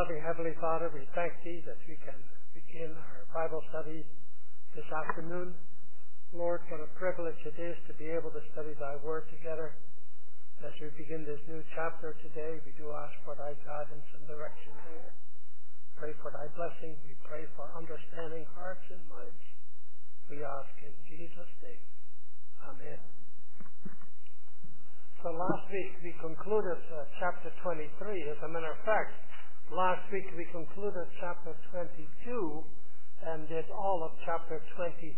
Loving Heavenly Father, we thank Thee that we can begin our Bible study this afternoon. Lord, what a privilege it is to be able to study Thy Word together. As we begin this new chapter today, we do ask for Thy guidance and direction there. Pray for Thy blessing. We pray for understanding hearts and minds. We ask in Jesus' name. Amen. So last week we concluded chapter 23. As a matter of fact, last week we concluded chapter 22 and did all of chapter 23.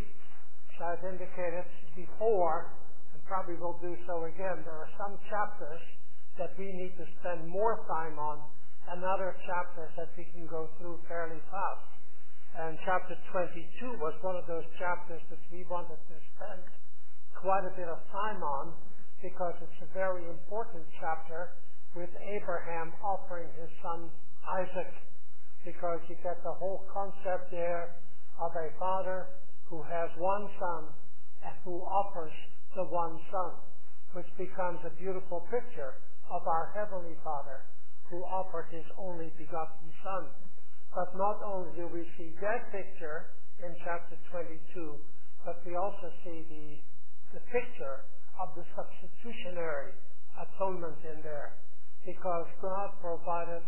So I've indicated before, and probably will do so again, there are some chapters that we need to spend more time on and other chapters that we can go through fairly fast. And chapter 22 was one of those chapters that we wanted to spend quite a bit of time on because it's a very important chapter with Abraham offering his son Isaac, because you get the whole concept there of a father who has one son and who offers the one son, which becomes a beautiful picture of our Heavenly Father who offered his only begotten Son. But not only do we see that picture in chapter 22, but we also see the picture of the substitutionary atonement in there, because God provided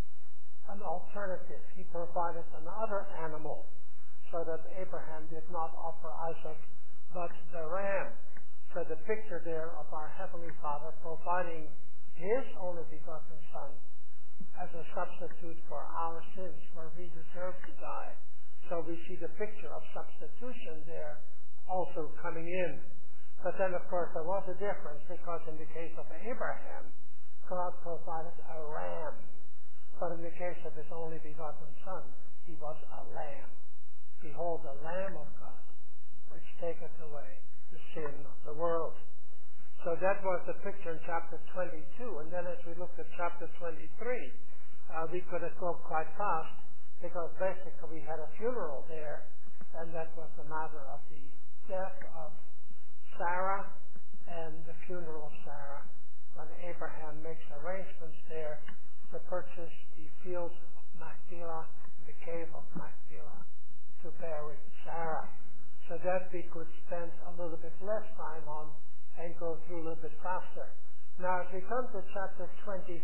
an alternative. He provided another animal so that Abraham did not offer Isaac but the ram. So the picture there of our Heavenly Father providing his only begotten Son as a substitute for our sins where we deserve to die. So we see the picture of substitution there also coming in. But then, of course, there was a difference, because in the case of Abraham, God provided a ram. But in the case of his only begotten Son, he was a lamb. Behold, the Lamb of God, which taketh away the sin of the world. So that was the picture in chapter 22. And then as we looked at chapter 23, we could have gone quite fast, because basically we had a funeral there, and that was the matter of the death of Sarah and the funeral of Sarah, when Abraham makes arrangements there to purchase the fields of Machpelah, the cave of Machpelah, to bury Sarah, so that we could spend a little bit less time on and go through a little bit faster. Now, as we come to chapter 24,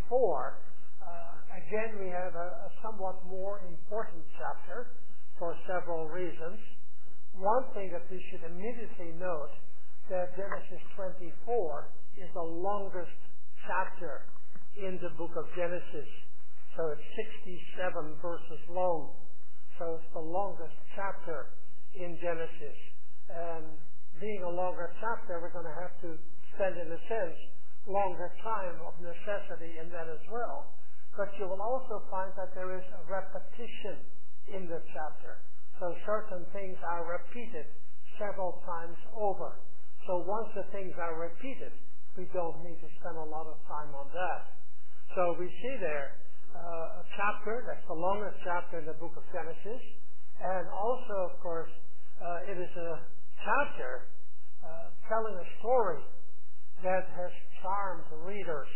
again we have a somewhat more important chapter for several reasons. One thing that we should immediately note, that Genesis 24 is the longest chapter in the book of Genesis. So it's 67 verses long. So it's the longest chapter in Genesis. And being a longer chapter, we're going to have to spend, in a sense, longer time of necessity in that as well. But you will also find that there is a repetition in the chapter. So certain things are repeated several times over. So once the things are repeated, we don't need to spend a lot of time on that. So we see there a chapter, that's the longest chapter in the book of Genesis. And also, of course, it is a chapter telling a story that has charmed readers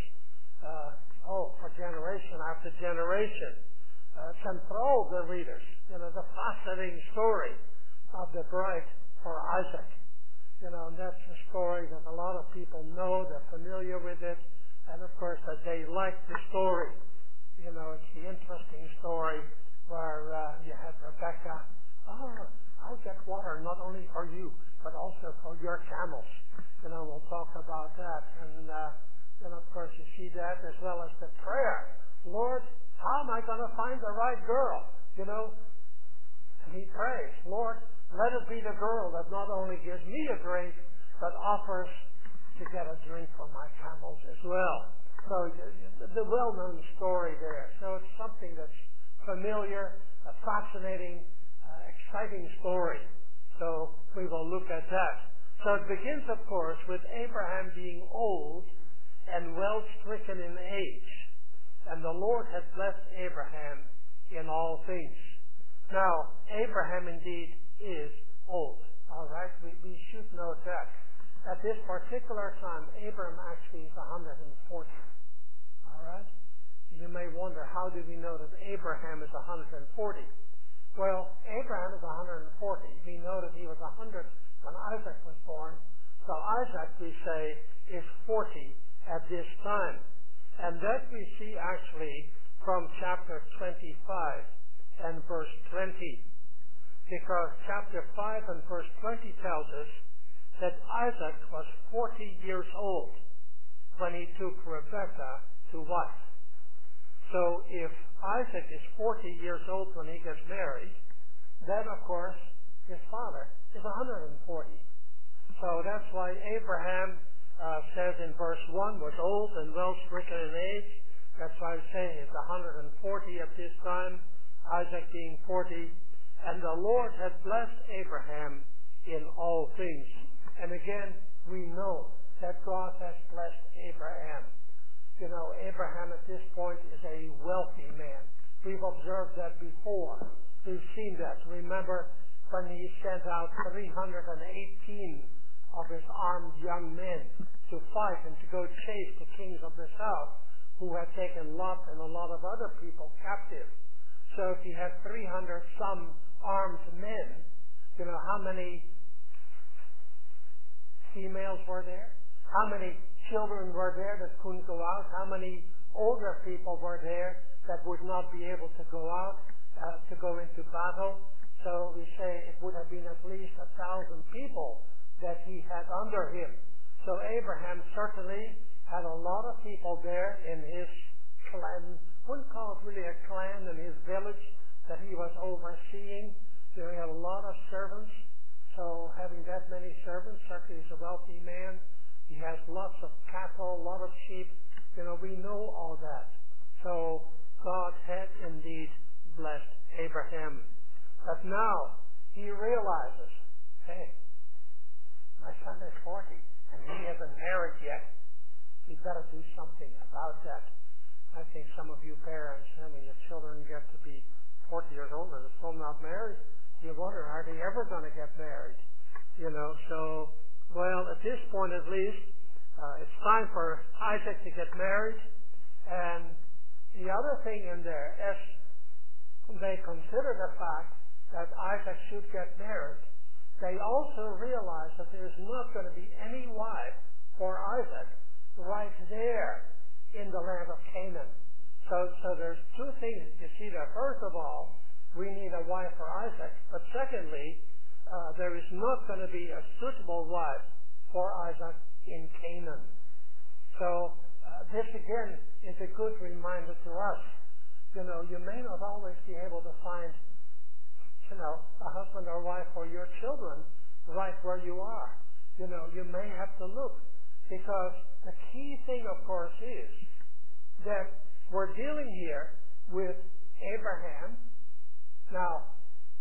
for generation after generation. Can throw the readers, the fascinating story of the bride for Isaac. And that's a story that a lot of people know, they're familiar with it, and of course that they like the story. It's the interesting story where you have Rebecca, I'll get water not only for you, but also for your camels. We'll talk about that. And then of course you see that as well as the prayer. Lord, how am I going to find the right girl? And he prays, Lord, let it be the girl that not only gives me a drink, but offers to get a drink for my camels as well. So the well-known story there. So it's something that's familiar, a fascinating, exciting story. So we will look at that. So it begins, of course, with Abraham being old and well stricken in age. And the Lord had blessed Abraham in all things. Now, Abraham indeed is old. All right? We should note that. At this particular time, Abraham actually is 140. All right? You may wonder, how do we know that Abraham is 140? Well, Abraham is 140. We know that he was 100 when Isaac was born. So Isaac, we say, is 40 at this time. And that we see actually from chapter 25 and verse 20. Because chapter 5 and verse 20 tells us that Isaac was 40 years old when he took Rebekah to wife. So if Isaac is 40 years old when he gets married, then of course his father is 140. So that's why Abraham says in verse 1 was old and well stricken in age. That's why I say he's 140 at this time, Isaac being 40. And the Lord had blessed Abraham in all things. And again, we know that God has blessed Abraham. You know, Abraham at this point is a wealthy man. We've observed that before. We've seen that. Remember when he sent out 318 of his armed young men to fight and to go chase the kings of the south who had taken Lot and a lot of other people captive. So if he had 300 some armed men, you know, how many females were there? How many children were there that couldn't go out? How many older people were there that would not be able to go out, to go into battle? So we say it would have been at least 1,000 people that he had under him. So Abraham certainly had a lot of people there in his clan. Wouldn't call it really a clan, in his village that he was overseeing. He had a lot of servants. So having that many servants, certainly he's a wealthy man. He has lots of cattle, a lot of sheep. You know, we know all that. So God had indeed blessed Abraham. But now he realizes, hey, my son is 40 and he hasn't married yet. We better do something about that. I think some of you parents, when your children get to be 40 years old and they're still not married, you wonder, are they ever going to get married? You know, so, well, at this point at least, it's time for Isaac to get married. And the other thing in there, as they consider the fact that Isaac should get married, they also realize that there's not going to be any wife for Isaac right there in the land of Canaan. So there's two things you see there. First of all, we need a wife for Isaac. But secondly, there is not going to be a suitable wife for Isaac in Canaan. So this again is a good reminder to us. You know, you may not always be able to find, you know, a husband or wife for your children right where you are. You know, you may have to look. Because the key thing, of course, is that we're dealing here with Abraham. Now,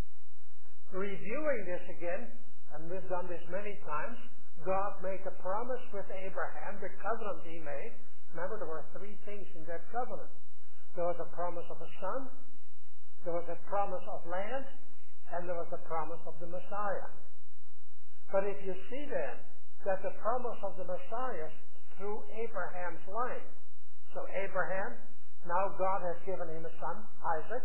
reviewing this again, and we've done this many times, God made a promise with Abraham, the covenant he made. Remember, there were three things in that covenant. There was a promise of a son, there was a promise of land, and there was a promise of the Messiah. But if you see then that the promise of the Messiah through Abraham's line, so Abraham, now God has given him a son, Isaac.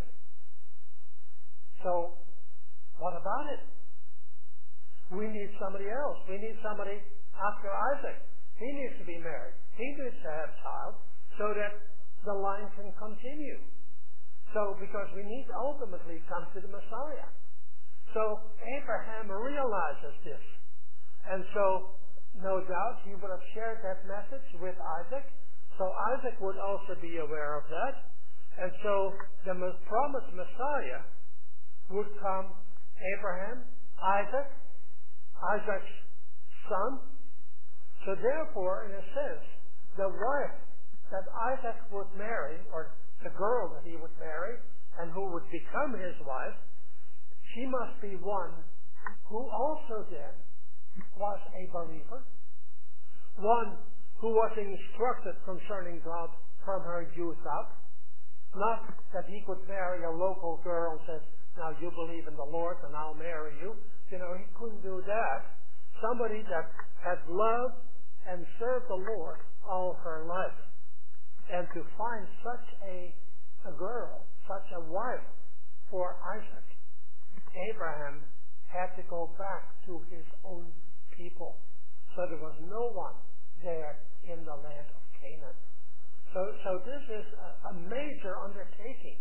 So, what about it? We need somebody else. We need somebody after Isaac. He needs to be married. He needs to have a child so that the line can continue. So, because we need to ultimately come to the Messiah. So, Abraham realizes this. And so, no doubt, he would have shared that message with Isaac. So, Isaac would also be aware of that. And so, the promised Messiah would come Abraham, Isaac, Isaac's son. So therefore, in a sense, the wife that Isaac would marry, or the girl that he would marry, and who would become his wife, she must be one who also then was a believer, one who was instructed concerning God from her youth up. Not that he could marry a local girl and says, now you believe in the Lord and I'll marry you. You know, he couldn't do that. Somebody that had loved and served the Lord all her life. And to find such a girl, such a wife for Isaac, Abraham had to go back to his own people. So there was no one there in the land of Canaan. So this is a major undertaking.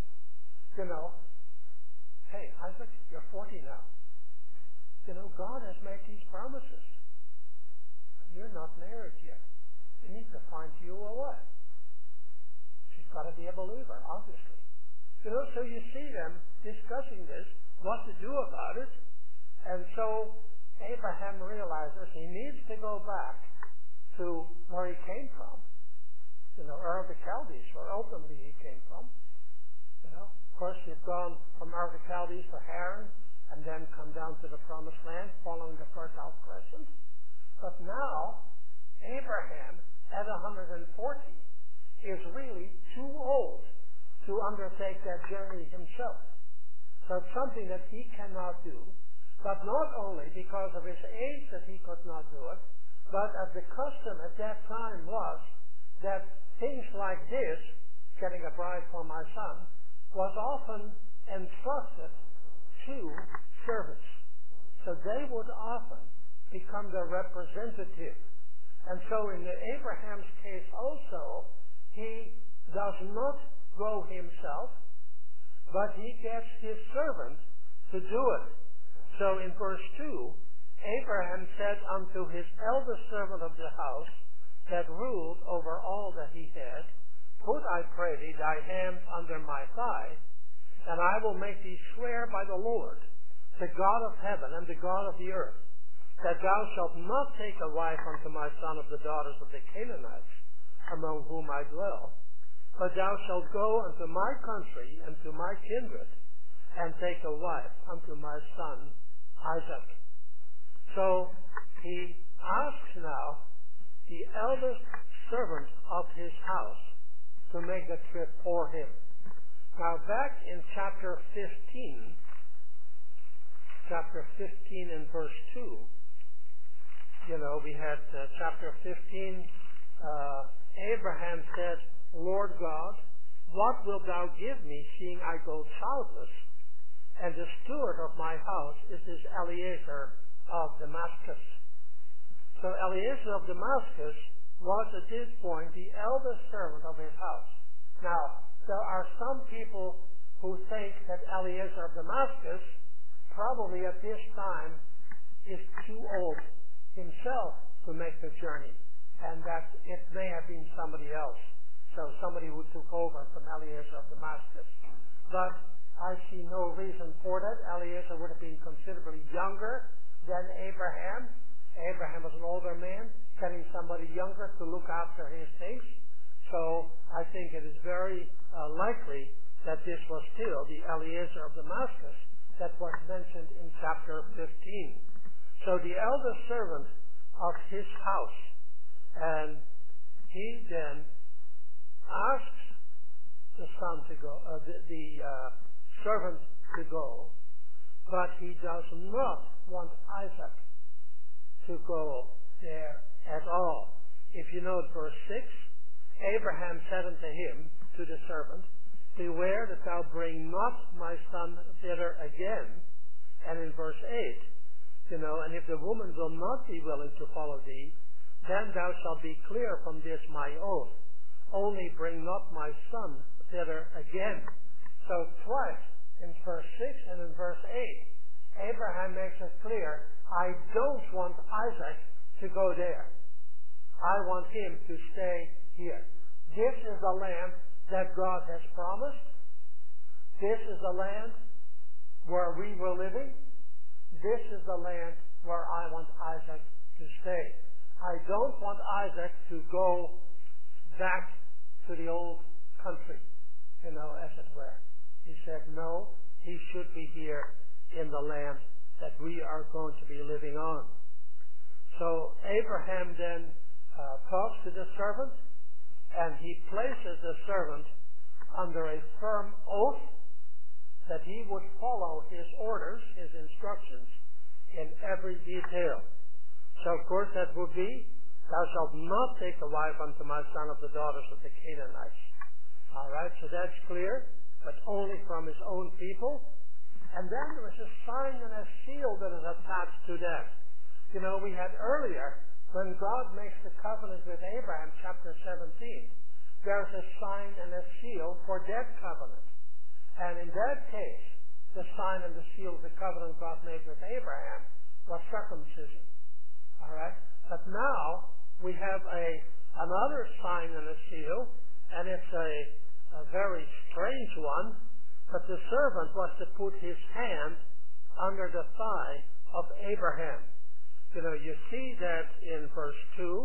Hey, Isaac, you're 40 now. God has made these promises. You're not married yet. You need to find you a wife. She's got to be a believer, obviously. So you see them discussing this, what to do about it. And so Abraham realizes he needs to go back to where he came from. Ur of the Chaldees, where ultimately he came from. Of course, he'd gone from Ur of the Chaldees to Haran, and then come down to the Promised Land, following the Fertile Crescent. But now, Abraham, at 140, is really too old to undertake that journey himself. So it's something that he cannot do, but not only because of his age that he could not do it, but as the custom at that time was that things like this, getting a bride for my son, was often entrusted to servants. So they would often become the representative. And so in Abraham's case also, he does not go himself, but he gets his servant to do it. So in verse 2, Abraham said unto his eldest servant of the house that ruled over all that he had, Put, I pray thee, thy hand under my thigh, and I will make thee swear by the Lord, the God of heaven and the God of the earth, that thou shalt not take a wife unto my son of the daughters of the Canaanites, among whom I dwell, but thou shalt go unto my country and to my kindred, and take a wife unto my son Isaac. So he asks now the eldest servant of his house to make the trip for him. Now back in chapter 15 and verse 2, we had chapter 15, Abraham said, Lord God, what wilt thou give me, seeing I go childless? And the steward of my house is this Eliezer of Damascus. So Eliezer of Damascus was at this point the eldest servant of his house. Now, there are some people who think that Eliezer of Damascus probably at this time is too old himself to make the journey, and that it may have been somebody else. So somebody who took over from Eliezer of Damascus. But I see no reason for that. Eliezer would have been considerably younger than Abraham. Abraham was an older man, getting somebody younger to look after his things. So I think it is very likely that this was still the Eliezer of Damascus that was mentioned in chapter 15. So the eldest servant of his house, and he then asks the son to go, the servant to go, but he does not want Isaac to go there at all. If you note verse 6, Abraham said unto him, to the servant, Beware that thou bring not my son thither again. And in verse 8, and if the woman will not be willing to follow thee, then thou shalt be clear from this my oath. Only bring not my son thither again. So twice, in verse 6 and in verse 8, Abraham makes it clear, I don't want Isaac to go there. I want him to stay here. This is the land that God has promised. This is the land where we were living. This is the land where I want Isaac to stay. I don't want Isaac to go back to the old country, as it were. He said, no, he should be here in the land that we are going to be living on. So Abraham then talks to the servant, and he places the servant under a firm oath that he would follow his orders, his instructions, in every detail. So of course that would be Thou shalt not take a wife unto my son of the daughters of the Canaanites. All right, so that's clear, but only from his own people. And then there was a sign and a seal that is attached to that. You know, we had earlier, when God makes the covenant with Abraham, chapter 17, there's a sign and a seal for that covenant. And in that case, the sign and the seal of the covenant God made with Abraham was circumcision. All right? But now we have another sign and a seal, and it's a very strange one. But the servant was to put his hand under the thigh of Abraham. You know, you see that in verse 2.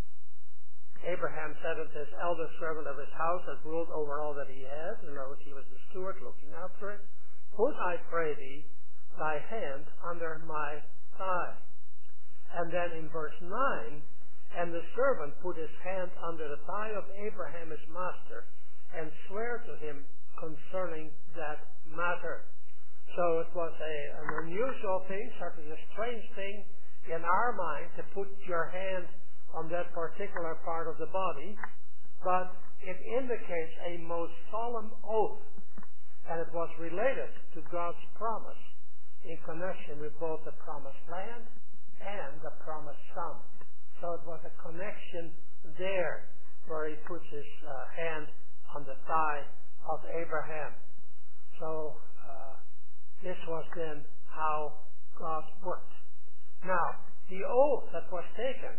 Abraham said unto his eldest servant of his house that ruled over all that he had, you know, he was the steward looking after it, put, I pray thee, thy hand under my thigh. And then in verse 9, and the servant put his hand under the thigh of Abraham his master, and sware to him concerning that matter. So it was an unusual thing, certainly a strange thing in our mind to put your hand on that particular part of the body, but it indicates a most solemn oath, and it was related to God's promise in connection with both the promised land and the promised son. So it was a connection there where he puts his hand on the thigh of Abraham. So this was then how God worked. Now, the oath that was taken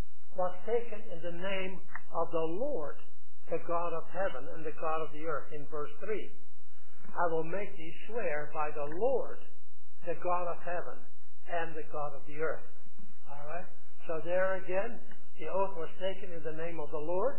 in the name of the Lord, the God of heaven and the God of the earth, in verse 3. I will make thee swear by the Lord, the God of heaven and the God of the earth. All right? So there again, the oath was taken in the name of the Lord.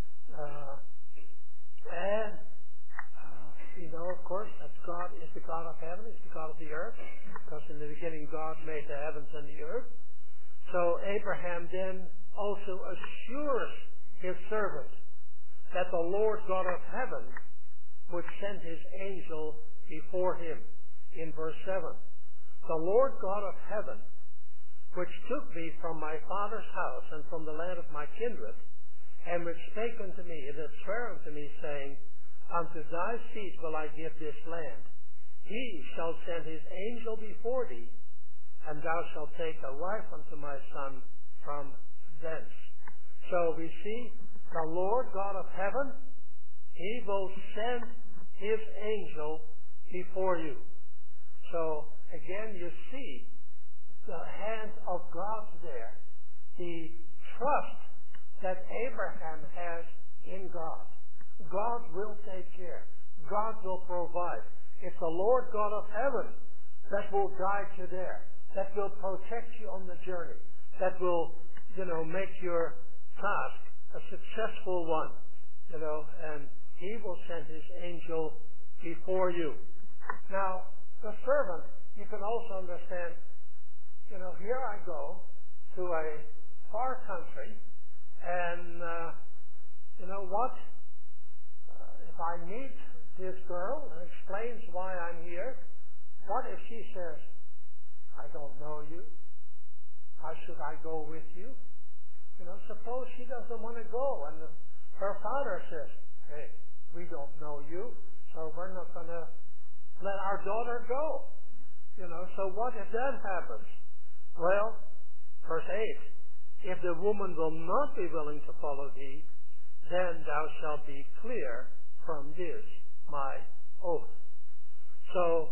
You know, of course, that God is the God of heaven, is the God of the earth, because in the beginning God made the heavens and the earth. So Abraham then also assures his servant that the Lord God of heaven would send his angel before him in verse 7. The Lord God of heaven, which took me from my father's house and from the land of my kindred, and which spake unto me, and did swear unto me, saying, Unto thy seed will I give this land. He shall send his angel before thee, and thou shalt take a wife unto my son from thence. So we see the Lord God of heaven, he will send his angel before you. So again, you see the hand of God there, the trust that Abraham has in God. God will take care. God will provide. It's the Lord God of heaven that will guide you there, that will protect you on the journey, that will, make your task a successful one, and he will send his angel before you. Now, the servant, you can also understand, here I go to a far country, and what? If I meet this girl and explains why I'm here, what if she says, I don't know you? How should I go with you? Suppose she doesn't want to go, and her father says, hey, we don't know you, so we're not going to let our daughter go. So what if that happens? Well, verse 8, if the woman will not be willing to follow thee, then thou shalt be clear from this my oath. So,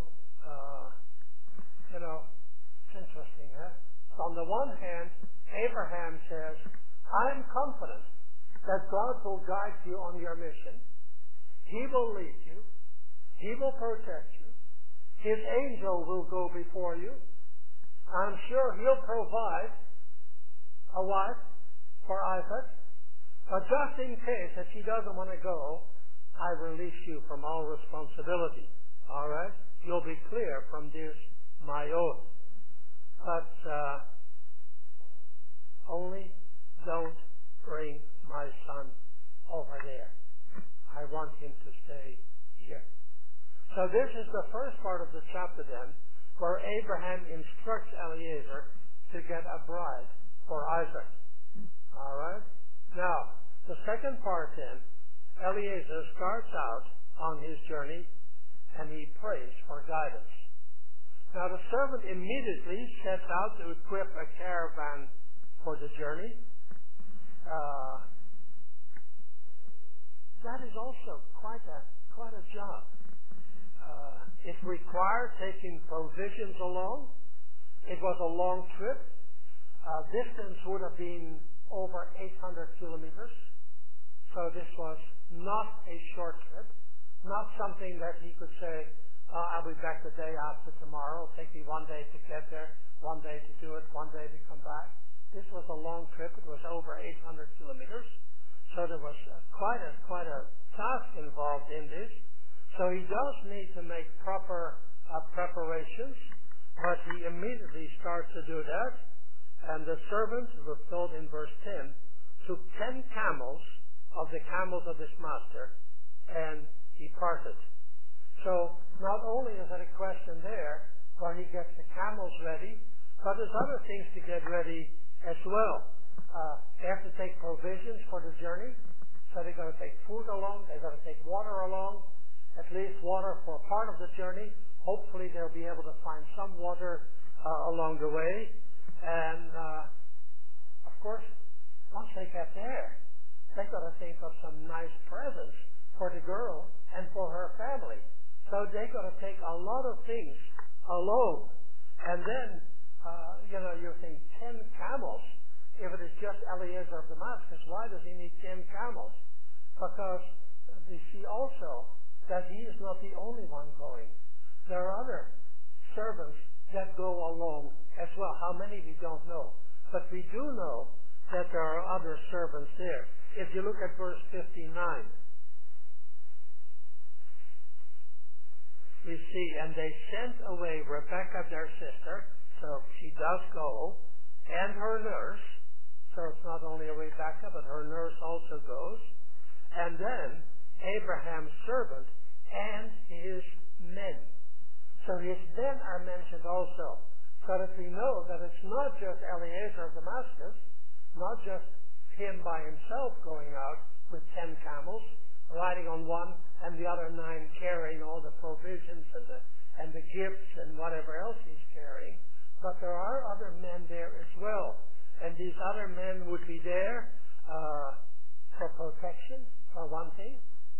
it's interesting, huh? So on the one hand, Abraham says, I'm confident that God will guide you on your mission. He will lead you. He will protect you. His angel will go before you. I'm sure he'll provide a wife for Isaac. But just in case that she doesn't want to go, I release you from all responsibility. All right? You'll be clear from this, my oath. But only don't bring my son over there. I want him to stay here. So this is the first part of the chapter then, where Abraham instructs Eliezer to get a bride for Isaac. All right? Now, the second part then, Eliezer starts out on his journey and he prays for guidance. Now, the servant immediately sets out to equip a caravan for the journey. That is also quite a job. It required taking provisions along. It was a long trip. Distance would have been over 800 kilometers. So this was not a short trip, not something that he could say, I'll be back the day after tomorrow. It'll take me one day to get there, one day to do it, one day to come back. This was a long trip. It was over 800 kilometers. So there was quite a task involved in this. So he does need to make proper preparations, but he immediately starts to do that. And the servant, we're told in verse 10, took 10 camels of the camels of his master and departed. So not only is it a question there where he gets the camels ready, but there's other things to get ready as well. They have to take provisions for the journey, so they're going to take food along, they're going to take water along, at least water for part of the journey. Hopefully they'll be able to find some water along the way. And of course, once they get there, they've got to think of some nice presents for the girl and for her family. So they've got to take a lot of things alone. And then, you think 10 camels. If it is just Eliezer of Damascus, why does he need 10 camels? Because we see also that he is not the only one going. There are other servants that go along as well. How many we don't know. But we do know that there are other servants there. If you look at verse 59, we see, and they sent away Rebekah their sister, so she does go, and her nurse. So it's not only Rebekah, but her nurse also goes. And then Abraham's servant and his men. So his men are mentioned also, so that we know that it's not just Eliezer of Damascus, not just him by himself going out with 10 camels, riding on one, and the other 9 carrying all the provisions and the gifts and whatever else he's carrying. But there are other men there as well. And these other men would be there for protection, for one thing,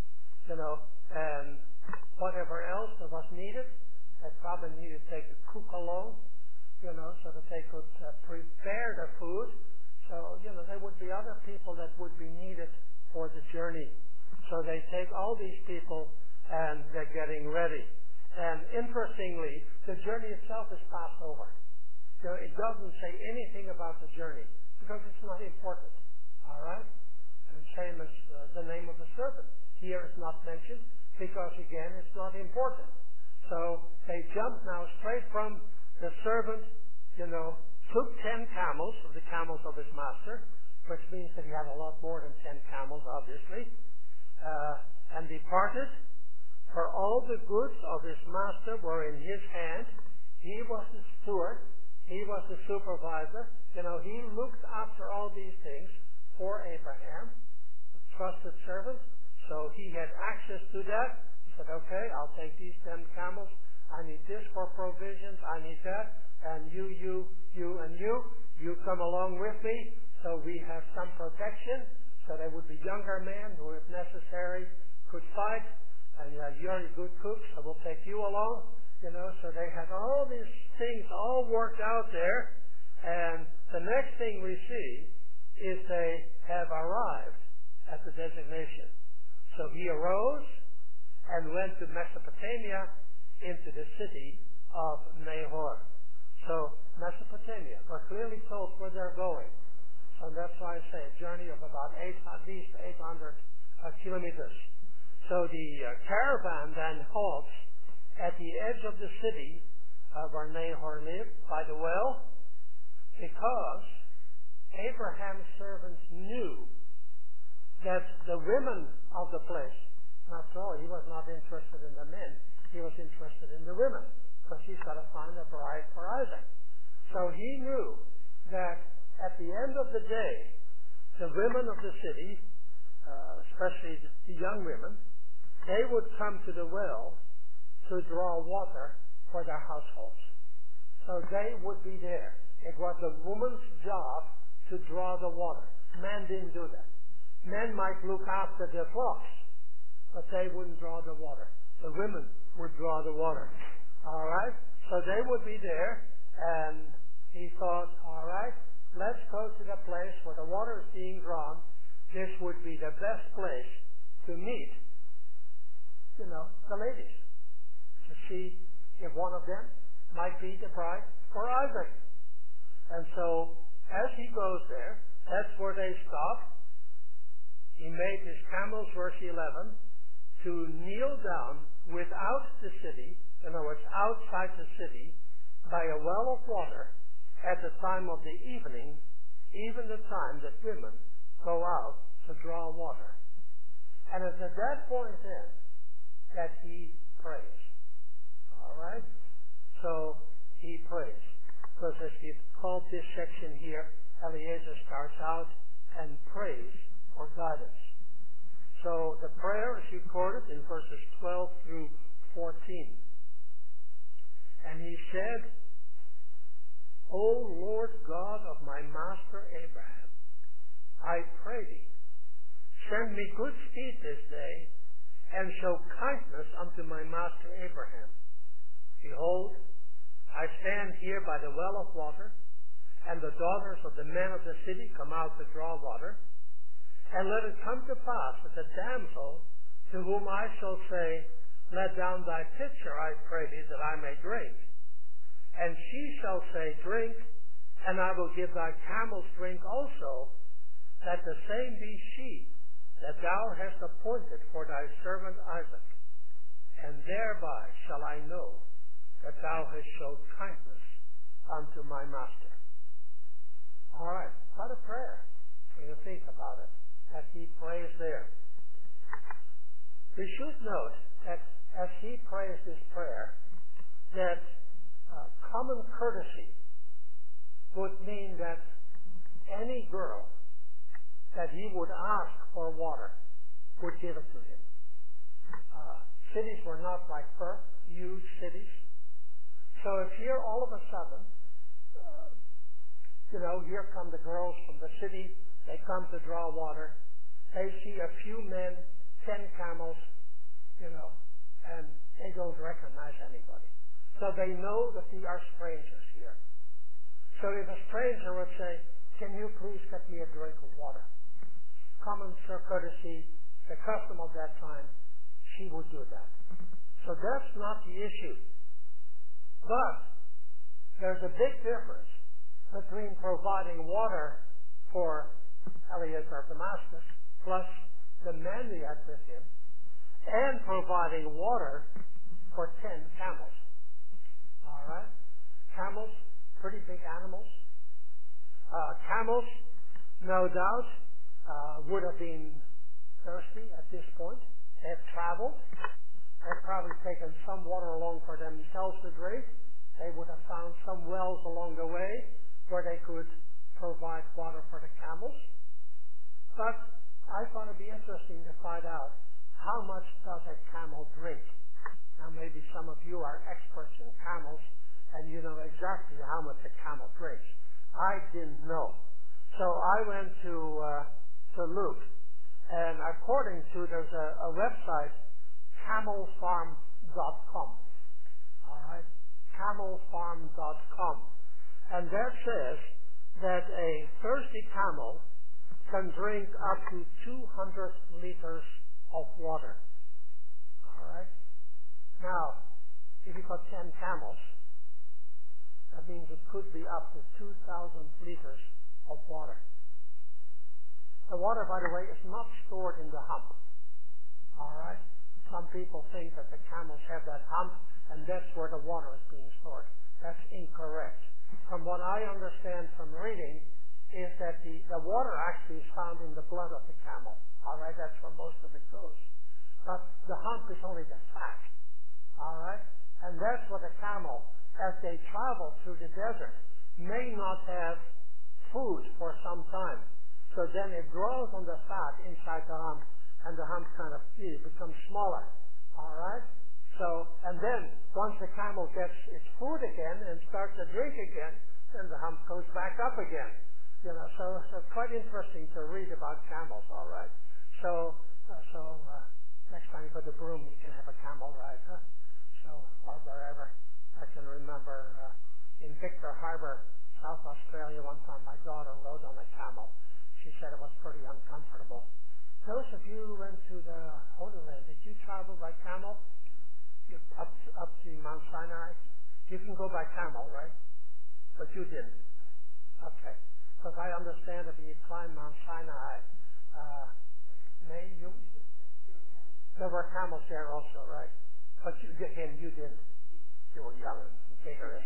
and whatever else that was needed. They probably needed to take a cook along, so that they could prepare the food. So, there would be other people that would be needed for the journey. So they take all these people and they're getting ready. And interestingly, the journey itself is passed over. It doesn't say anything about the journey because it's not important. All right? And same as the name of the servant. Here is not mentioned because, again, it's not important. So they jump now straight from the servant, took 10 camels of the camels of his master, which means that he had a lot more than 10 camels, obviously, and departed. For all the goods of his master were in his hand. He was the steward. He was the supervisor. He looked after all these things for Abraham, the trusted servant. So he had access to that. He said, okay, I'll take these 10 camels. I need this for provisions. I need that. And you, and you come along with me. So we have some protection. So there would be younger men who, if necessary, could fight. And you're a good cook, so we'll take you along. So they had all these things all worked out there. And the next thing we see is they have arrived at the designation. So he arose and went to Mesopotamia into the city of Nahor. So Mesopotamia, we're clearly told where they're going. So that's why I say a journey of about at least 800 kilometers. So the caravan then halts at the edge of the city where Nahor lived, by the well, because Abraham's servants knew that the women of the place, after all, he was not interested in the men, he was interested in the women, because he's got to find a bride for Isaac. So he knew that at the end of the day, the women of the city, especially the young women, they would come to the well to draw water for their households. So they would be there. It was the woman's job to draw the water. Men didn't do that. Men might look after their flocks, but they wouldn't draw the water. The women would draw the water. All right? So they would be there, and he thought, all right, let's go to the place where the water is being drawn. This would be the best place to meet, the ladies, to see if one of them might be the bride for Isaac. And so, as he goes there, that's where they stop. He made his camels, verse 11, to kneel down without the city, in other words, outside the city, by a well of water at the time of the evening, even the time that women go out to draw water. And it's at that point then that he prays. All right? So he prays. Because as we've called this section here, Eliezer starts out and prays for guidance. So the prayer is recorded in verses 12 through 14. And he said, O Lord God of my master Abraham, I pray thee, send me good speed this day, and show kindness unto my master Abraham. Behold, I stand here by the well of water, and the daughters of the men of the city come out to draw water. And let it come to pass that the damsel to whom I shall say, Let down thy pitcher, I pray thee, that I may drink. And she shall say, Drink, and I will give thy camels drink also, that the same be she that thou hast appointed for thy servant Isaac. And thereby shall I know that thou hast showed kindness unto my master. All right, what a prayer when you think about it, that he prays there. We should note that as he prays this prayer, that common courtesy would mean that any girl that he would ask for water would give it to him. Cities were not like Perth, huge cities. So if here all of a sudden, here come the girls from the city, they come to draw water, they see a few men, 10 camels, and they don't recognize anybody. So they know that they are strangers here. So if a stranger would say, Can you please get me a drink of water? Common courtesy, the custom of that time, she would do that. So that's not the issue. But there's a big difference between providing water for Eliezer of Damascus, plus the men he had with him, and providing water for 10 camels. All right? Camels, pretty big animals. Camels, no doubt, would have been thirsty at this point. They have traveled. They've probably taken some water along for themselves to drink. They would have found some wells along the way where they could provide water for the camels. But I thought it'd be interesting to find out how much does a camel drink. Now maybe some of you are experts in camels and you know exactly how much a camel drinks. I didn't know. So I went to Luke, and according to, there's a website, camelfarm.com. All right? Camelfarm.com. And that says that a thirsty camel can drink up to 200 liters of water. All right? Now, if you've got 10 camels, that means it could be up to 2,000 liters of water. The water, by the way, is not stored in the hump. All right? Some people think that the camels have that hump, and that's where the water is being stored. That's incorrect. From what I understand from reading, is that the water actually is found in the blood of the camel. All right? That's where most of it goes. But the hump is only the fat. All right? And that's what the camel, as they travel through the desert, may not have food for some time. So then it draws on the fat inside the hump, and the hump kind of becomes smaller. All right? So, and then once the camel gets its food again and starts to drink again, then the hump goes back up again. So quite interesting to read about camels. All right? So next time you go to Broome, you can have a camel ride, huh? So, or wherever. I can remember in Victor Harbor, South Australia, one time my daughter rode on a camel. She said it was pretty uncomfortable. Those of you who went to the Holy Land, did you travel by camel? Up to Mount Sinai? You can go by camel, right? But you didn't. Okay. Because I understand if you climb Mount Sinai, there were camels there also, right? But you didn't. You were young and vigorous,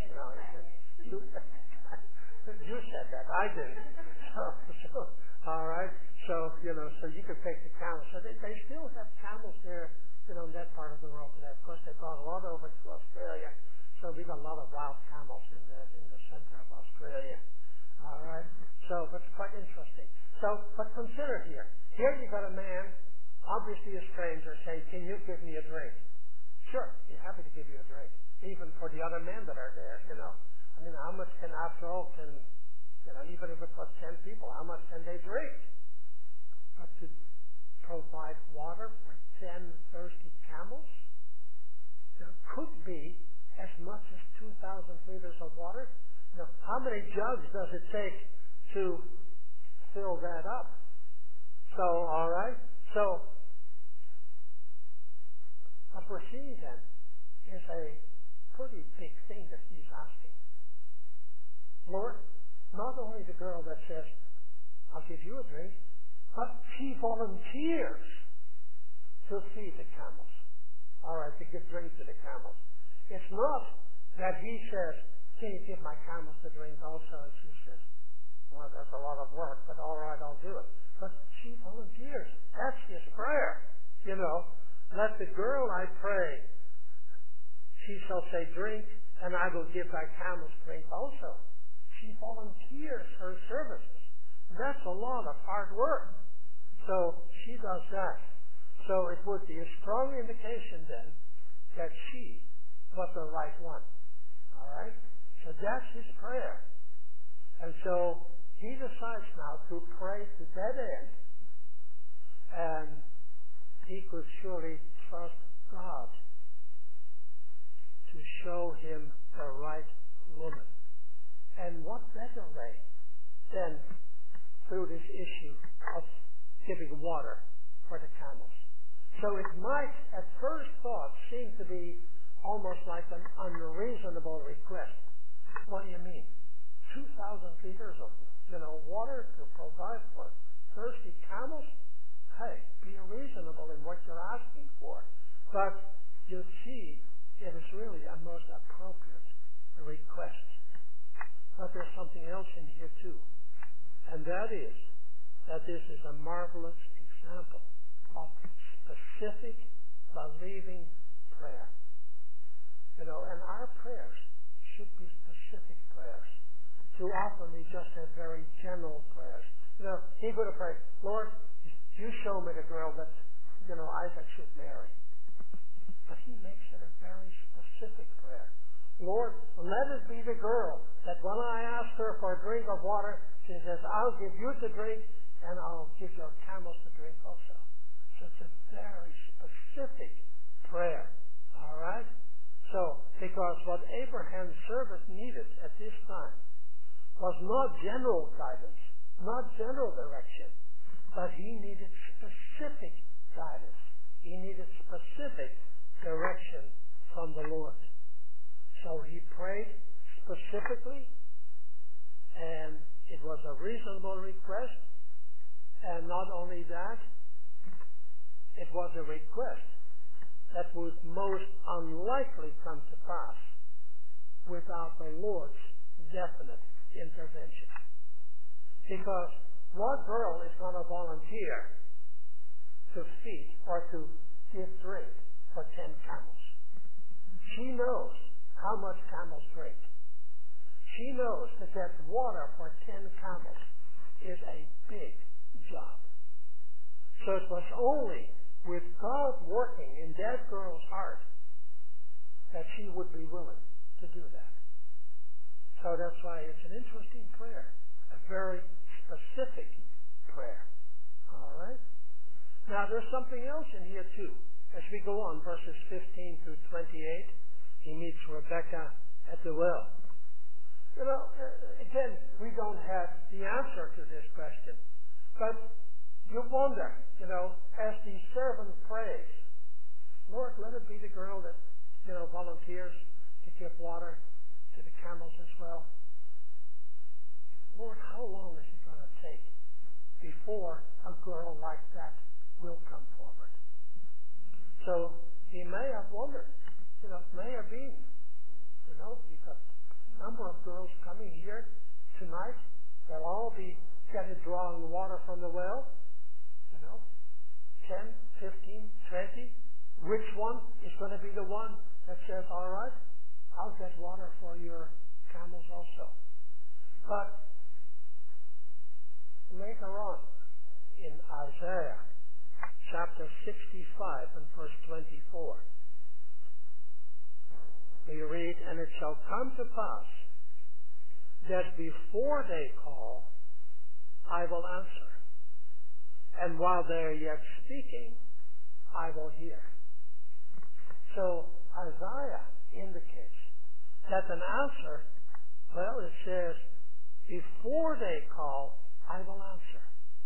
You said that. I didn't. So, all right. So you could take the camels. So they still have camels there, in that part of the world today. Of course, they brought a lot over to Australia. So we got a lot of wild camels in the center of Australia. All right. So it's quite interesting. So, but consider here. Here you got a man, obviously a stranger, saying, "Can you give me a drink?" Sure, he's happy to give you a drink, even for the other men that are there. I mean, how much can, after all, even if it was 10 people, how much can they drink? But to provide water for 10 thirsty camels, there could be as much as 2,000 liters of water. How many jugs does it take to fill that up? So, all right. So, what we're seeing then is a pretty big thing that he's asking. Lord, not only the girl that says, "I'll give you a drink," but she volunteers to feed the camels. All right, to give drink to the camels. It's not that he says, "Can you give my camels a drink also?" And she says, "Well, there's a lot of work, but all right, I'll do it." But she volunteers. That's his prayer. Let the girl, I pray, she shall say, "Drink, and I will give thy camels drink also." She volunteers her services. That's a lot of hard work. So she does that. So it would be a strong indication then that she was the right one. All right? So that's his prayer. And so he decides now to pray to that end. And he could surely trust God to show him the right woman. And what better way than through this issue of giving water for the camels. So it might, at first thought, seem to be almost like an unreasonable request. What do you mean? 2,000 liters of water to provide for thirsty camels? Hey, be reasonable in what you're asking for. But you see, it is really a most appropriate request. But there's something else in here too. And that is that this is a marvelous example of specific, believing prayer. And our prayers should be specific prayers. Too often we just have very general prayers. He could have prayed, "Lord, you show me the girl that, Isaac should marry." But he makes it a very specific prayer. "Lord, let it be the girl that when I ask her for a drink of water, she says, 'I'll give you to drink, and I'll give your camels to drink also.'" So it's a very specific prayer. All right? So, because what Abraham's servant needed at this time was not general guidance, not general direction, but he needed specific guidance. He needed specific direction from the Lord. So he prayed specifically, and it was a reasonable request. And not only that, it was a request that would most unlikely come to pass without the Lord's definite intervention. Because what girl is going to volunteer to feed or to give drink for 10 camels? She knows how much camels drink. She knows that water for 10 camels is a big job. So it was only with God working in that girl's heart that she would be willing to do that. So that's why it's an interesting prayer, a very specific prayer. All right? Now there's something else in here too. As we go on, verses 15 through 28, he meets Rebekah at the well. Again, we don't have the answer to this question. But you wonder, as the servant prays, Lord, let it be the girl that, volunteers to give water to the camels as well. Lord, how long is it going to take before a girl like that will come forward? So he may have wondered, may have been, you've got a number of girls coming here tonight. They'll all be drawing water from the well. 10, 15, 20. Which one is going to be the one that says, all right, I'll get water for your camels also? But later on in Isaiah chapter 65 and verse 24, we read, and it shall come to pass that before they call, I will answer. And while they are yet speaking, I will hear. So Isaiah indicates that an answer, it says, before they call, I will answer.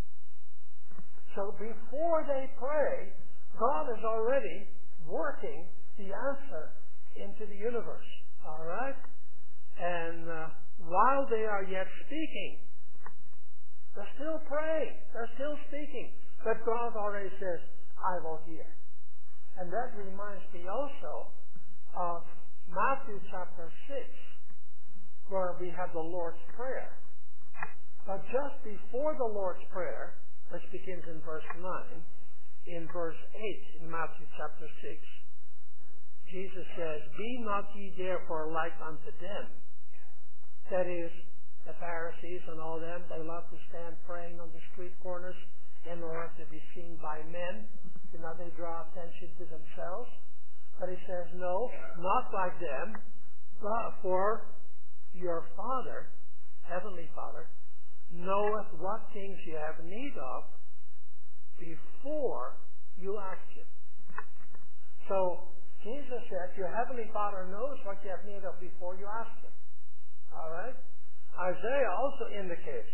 So before they pray, God is already working the answer into the universe. All right? And while they are yet speaking, they're still praying. They're still speaking. But God already says, I will hear. And that reminds me also of Matthew chapter 6, where we have the Lord's Prayer. But just before the Lord's Prayer, which begins in verse 9, in verse 8 in Matthew chapter 6, Jesus says, be not ye therefore like unto them. That is, the Pharisees and all them, they love to stand praying on the street corners in order to be seen by men. They draw attention to themselves. But he says, no, not like them, but for your Father, Heavenly Father, knoweth what things you have need of before you ask Him. So, Jesus said, your Heavenly Father knows what you have need of before you ask Him. All right? Isaiah also indicates,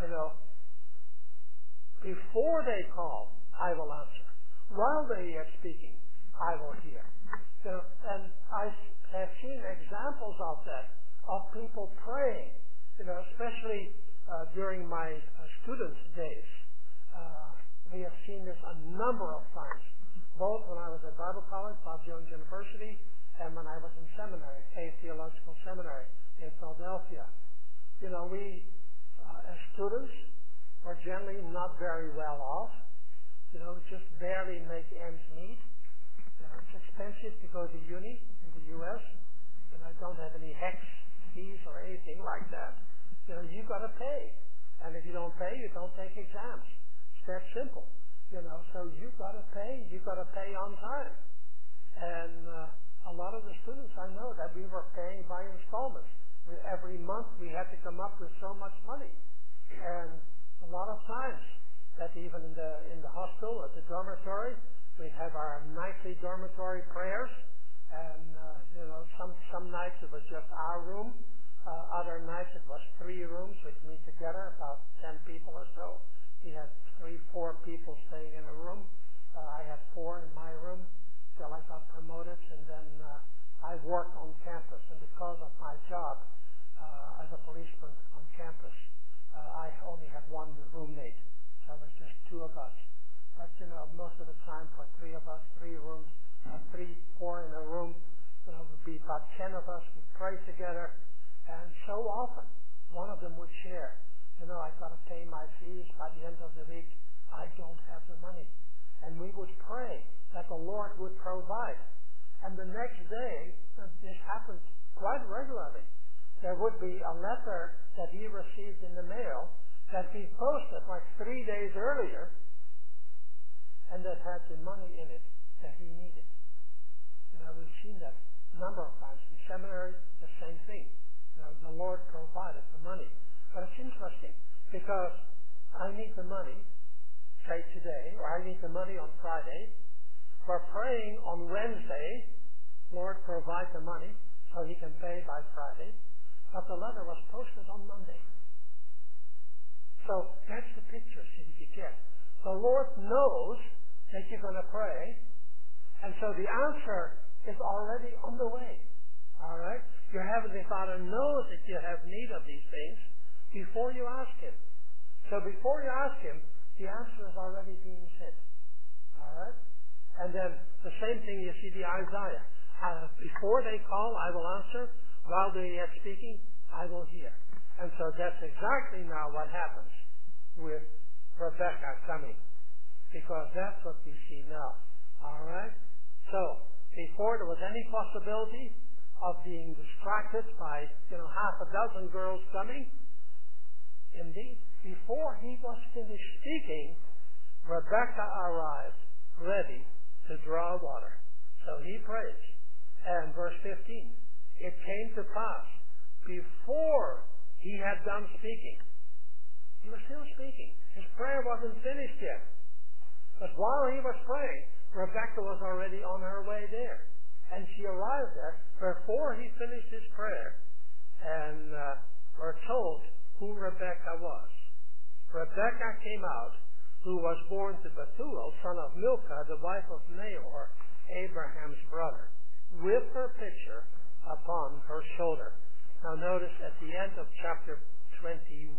before they call, I will answer. While they are speaking, I will hear. And I have seen examples of that, of people praying, especially during my students' days. We have seen this a number of times, both when I was at Bible College, Bob Jones University, and when I was in seminary, Faith Theological Seminary in Philadelphia. We, as students, were generally not very well off. Just barely make ends meet. It's expensive to go to uni in the U.S. And I don't have any HECS fees or anything like that. You've got to pay. And if you don't pay, you don't take exams. It's that simple. So you've got to pay. You've got to pay on time. And a lot of the students I know that we were paying by installments. Every month we had to come up with so much money. And a lot of times, that even in the hospital, at the dormitory, we'd have our nightly dormitory prayers, and some nights it was just our room, other nights it was 3 rooms, we'd meet together, about 10 people or so. We had 3-4 people staying in a room. I had 4 in my room till I got promoted, and then I worked on campus, and because of my job as a policeman on campus, I only had 1 roommate. So it was just 2 of us. But, most of the time for 3 of us, 3 rooms, 4 in a room, it would be about 10 of us would pray together. And so often, one of them would share, I've got to pay my fees by the end of the week. I don't have the money. And we would pray that the Lord would provide. And the next day, this happened quite regularly. There would be a letter that he received in the mail that he posted like 3 days earlier, and that had the money in it that he needed. We've seen that a number of times. In seminary, the same thing. The Lord provided the money. But it's interesting, because I need the money, say today, or I need the money on Friday. We're praying on Wednesday, Lord, provide the money so he can pay by Friday. But the letter was posted on Monday. So that's the picture that you get. The Lord knows that you're going to pray, and so the answer is already on the way. All right? Your Heavenly Father knows that you have need of these things before you ask Him. So before you ask Him, the answer is already being sent. All right? And then the same thing you see the Isaiah. Before they call, I will answer. While they're yet speaking, I will hear. And so that's exactly now what happens with Rebecca coming. Because that's what we see now. All right? So, before there was any possibility of being distracted by, half a dozen girls coming, indeed, before he was finished speaking, Rebecca arrived ready to draw water. So he prays. And verse 15, it came to pass, before he had done speaking, he was still speaking. His prayer wasn't finished yet. But while he was praying, Rebecca was already on her way there. And she arrived there before he finished his prayer. And we're told who Rebecca was. Rebecca came out, who was born to Bethuel, son of Milcah, the wife of Nahor, Abraham's brother, with her pitcher upon her shoulder. Now notice at the end of chapter 21,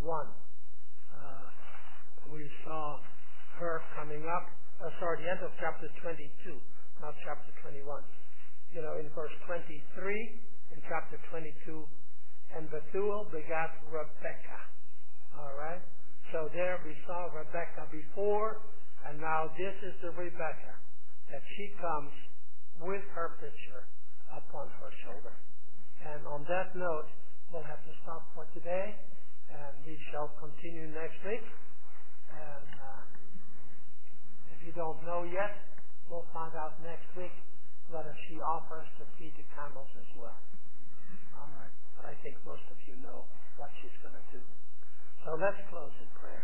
we saw her coming up. The end of chapter 22, not chapter 21. In verse 23, in chapter 22, and Bethuel begat Rebekah. All right? So there we saw Rebekah before, and now this is the Rebekah, that she comes with her pitcher upon her shoulder. And on that note, we'll have to stop for today, and we shall continue next week. And if you don't know yet, we'll find out next week whether she offers to feed the camels as well. All right. But I think most of you know what she's going to do. So let's close in prayer.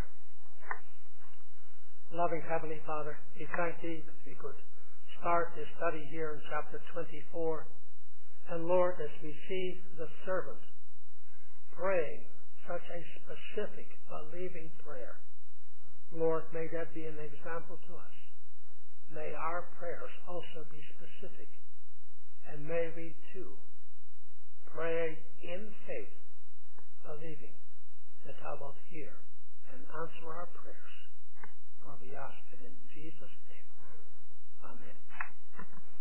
Loving Heavenly Father, we thank Thee that we could start this study here in chapter 24. And Lord, as we see the servant praying such a specific, believing prayer, Lord, may that be an example to us. May our prayers also be specific. And may we too pray in faith, believing that Thou wilt hear and answer our prayers. For we ask it in Jesus' name. Amen.